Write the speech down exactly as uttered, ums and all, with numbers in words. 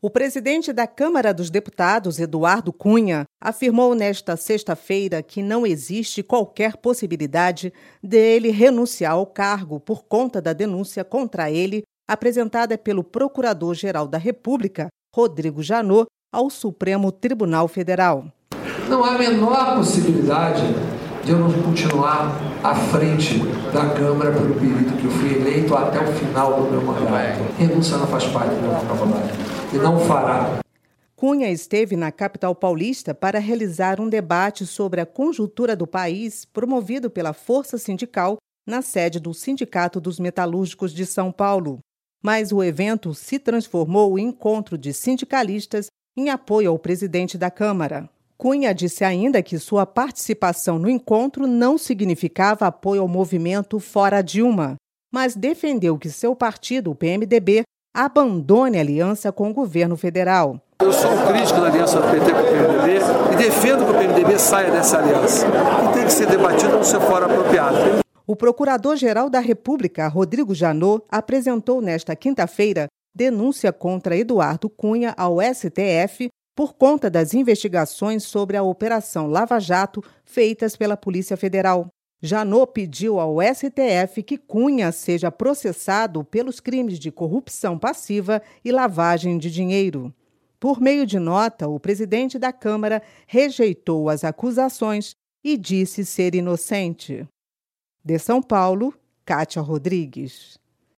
O presidente da Câmara dos Deputados, Eduardo Cunha, afirmou nesta sexta-feira que não existe qualquer possibilidade dele renunciar ao cargo por conta da denúncia contra ele apresentada pelo Procurador-Geral da República, Rodrigo Janot, ao Supremo Tribunal Federal. Não há a menor possibilidade de eu não continuar à frente da Câmara pelo período que eu fui eleito até o final do meu mandato. Renúncia não faz parte do meu vocabulário e não fará. Cunha esteve na capital paulista para realizar um debate sobre a conjuntura do país promovido pela Força Sindical na sede do Sindicato dos Metalúrgicos de São Paulo. Mas o evento se transformou em encontro de sindicalistas em apoio ao presidente da Câmara. Cunha disse ainda que sua participação no encontro não significava apoio ao movimento Fora Dilma, mas defendeu que seu partido, o P M D B, abandone a aliança com o governo federal. Eu sou um crítico da aliança do P T com o P M D B e defendo que o P M D B saia dessa aliança. E tem que ser debatido no seu fórum apropriado. O Procurador-Geral da República, Rodrigo Janot, apresentou nesta quinta-feira denúncia contra Eduardo Cunha ao S T F por conta das investigações sobre a Operação Lava Jato feitas pela Polícia Federal. Janot pediu ao S T F que Cunha seja processado pelos crimes de corrupção passiva e lavagem de dinheiro. Por meio de nota, o presidente da Câmara rejeitou as acusações e disse ser inocente. De São Paulo, Kátia Rodrigues.